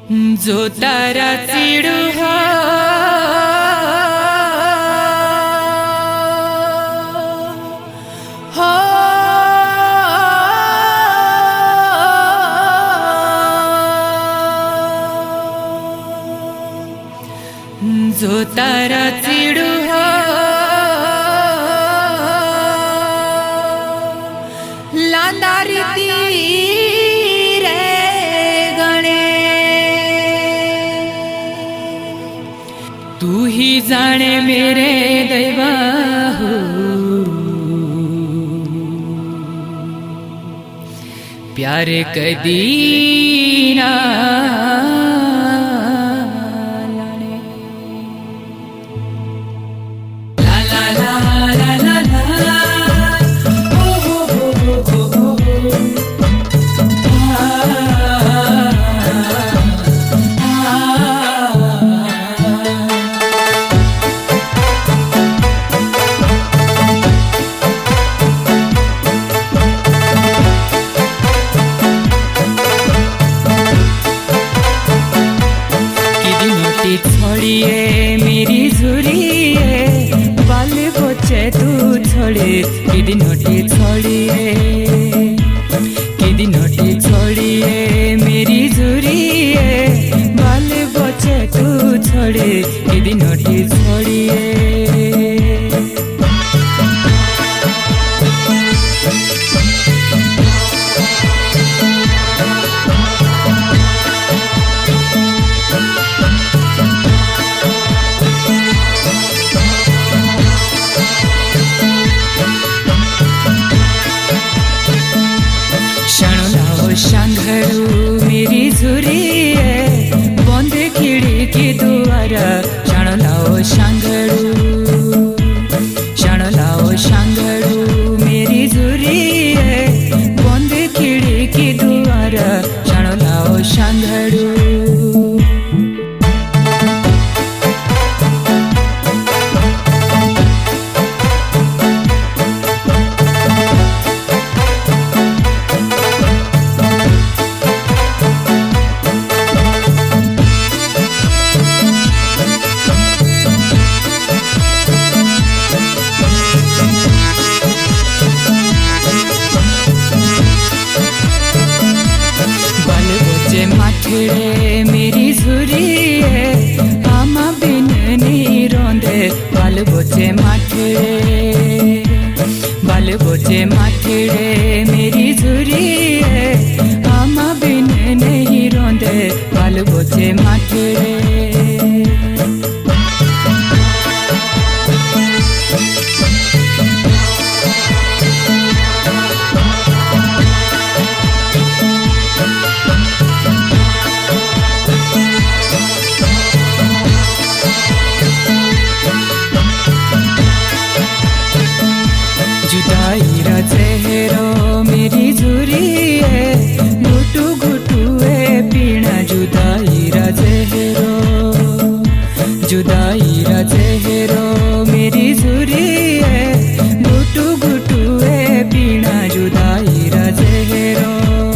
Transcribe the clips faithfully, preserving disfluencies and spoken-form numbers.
जो तारा चिड़ू हो हो जो तारा चिड़ू हो लांदारी तू ही जाने मेरे दैवा हो प्यार कदी ना लाने ला ला ला ला ला ला हो हो हो हो हो हो छोड़िए मेरी झुरिए बाल बच्चे तू छोड़े किदी नोटी छोड़िए किदी नोटी छोड़िए मेरी झुरिए बाल बच्चे तू छोड़े किदी नोटी छोड़िए शांघरू मेरी झुरिए बंद खिड़की दुआरा शाण लाओ शांघरू शाण लाओ शांघरू मेरी झुरिए बंद खिड़की दुआरा शाण लाओ शांघरू माठे मेरी झुरिए आमा बिन नी रोंदे बाल बोचे माठे बाल बोचे माठे मेरी झुरिए आमा बिन नहीं रोंदे बाल बोचे माठे जुदाईरा चेहरो मेरी झुरिए घुटू घुटुए पीना जुदाईरा चेहरो जुदाईरा चेहरो मेरी झुरिए घुटू घुटुए पीना जुदाईरा चेहरो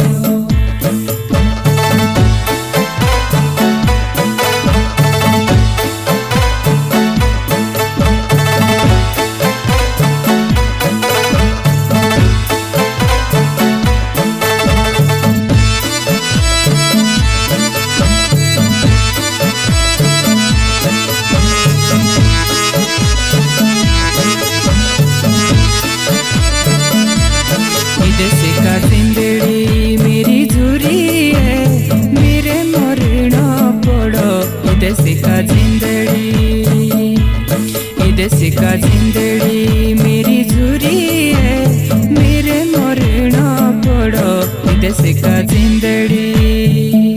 जिंदड़ी मेरी झुरिए मेरे मरण पड़ो इदेसी का जिंदड़ी इदेसी का जिंदड़ी मेरी झुरिए मेरे मरण पड़ो इदेसी का जिंदड़ी